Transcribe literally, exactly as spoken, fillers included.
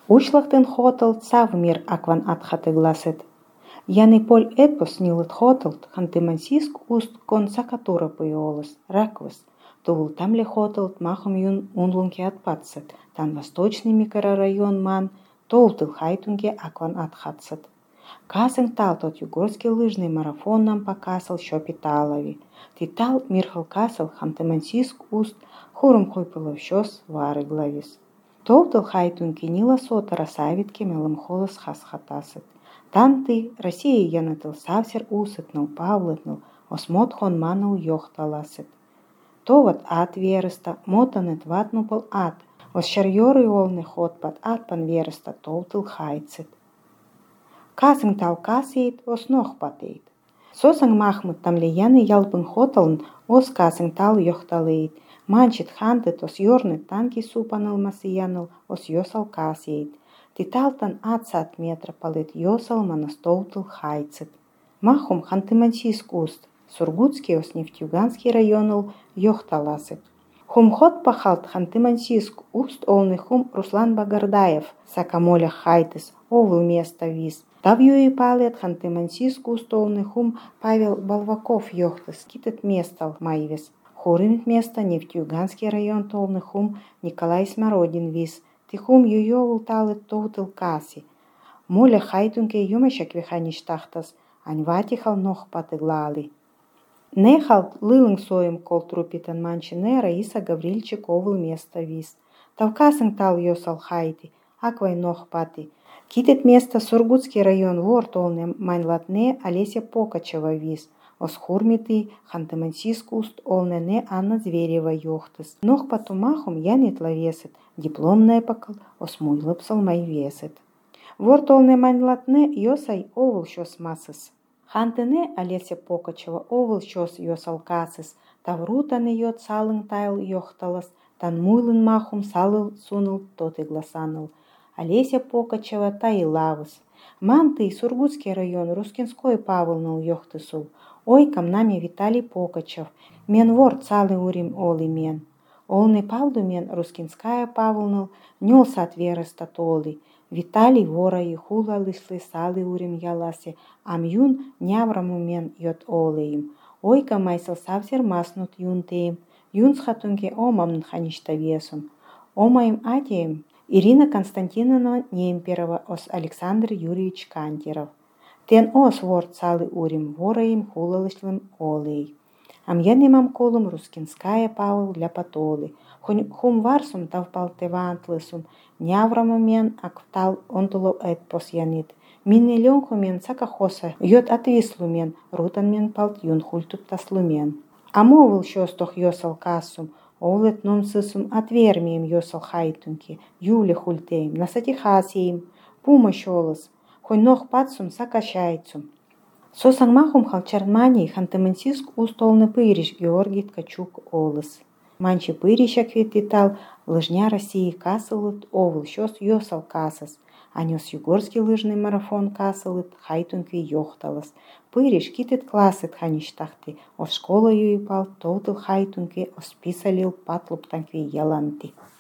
Ушлахтын хотал савмир акван атхатыгласет. Яны поль эпос нилыт хоталт, хантымансиск уст кон сакатура пыйолас, раквас. Тувул тамле хоталт махом юн унлунки атпатсет, тан восточный микрорайон ман, толтыл хайтунге акван атхатсет. Касың тал тот югорский лыжный марафон нам покасал шопиталови. Титал мирхал касал хантымансиск уст, хурум хуйпылов щос вары главис. Толтыл хайтунки нила сотара савитке мелым холос хасхатасет. Танты Россия янатыл савсер усытныл, павлытныл, осмот хон маныл йохталасет. Товат ат верыста, мотанет ватнупал ат, ос шарьоры олны хотпат атпан верыста толтыл хайцет. Касың тал касейт, ос нохпатейт. Сосың махмыт тамле яны ялпын хоталын, ос касың тал йохталейт. Манчит хантет, ос йорнет танки супаныл масыяныл, ос йосал касейт. Титалтан атсат метра палет йосал манас толтыл хайцет. Махум хантымансиск уст, Сургутский ос Нефтьюганский районыл йохталасет. Хум хот пахалт хантымансиск уст олны хум Руслан Багардаев, сакамоля хайтес, овыл место виз. Тавью и палет хантымансиск уст олны хум Павел Балваков йохтес, китет местал майвес. Хорымит место Нефтьюганский район толны хум Николай Смородин виз. Тихум юйовыл талет тоутыл каси. Моля хайтунке юмешек вихаништахтас, аньватихал нох патыглали. Нехал лылың соем кол трупитан манчине Раиса Гаврильчик овыл место виз. Тавкасың тал йосал хайти, аквай нох пати. Китет место Сургутский район вор толны маньлатне Олеся Покачева виз. Осхурмиты хантымансиск уст олнене Анна Зверева йохтыс. Нох патумахум янит лавесет, дипломная покал осмуйлыпсал май весет. Вор толне маньлатне йосай овыл щос масыс. Хантыне Олеся Покачева овыл щос йосал касыс. Таврутаны йот салың тайл йохталас, тан муйлын махум салыл суныл тоты гласаныл. Олеся Покачева таилавыс. Манты Сургутский район Рускинской павылныл йохтысул. Ой, камнами Виталий Покачев, мен вор цалы урим олы мен. Олны павду мен Рускинская павылныл, нёл сат верыста толы. Виталий вора и хула лышлы салы урим яласе, ам юн нявраму мен йот олыйым. Ой, камайсыл савсер маснут юнтеем, юн схатунге омамн ханишта весум. Омаем атеем Ирина Константиновна Немперова ос Александр Юрьевич Кантеров. Тен ос вор цалы урим вораим хулалышлым олей. Ам янемам колум Рускинская павыл для патолы. Хум варсум тавпал тевантлысум, нявраму мен актал онтуло эппос янит. Минне ленху мен сакахоса, йот отвислу мен, рутан мен палт юн хультуп таслумен. Амовыл щостох йосал кассум, олет ном сысум отвермием йосал хайтунки, юле хультеем, насатихасием, пума щолос. Хой нох патсум сакашайцум. Сосang махум халчармани хантымансиск устолны пыриш Георгий Ткачук олыс. Манчи пырищак ветитал лыжня России касылыт овыл щос йосал касас. Анёс югорский лыжный марафон касылыт хайтункви йохталас. Пыриш китет классет хаништахты, ос школа юипал толтыл хайтункви осписалил патлуптанкви яланти.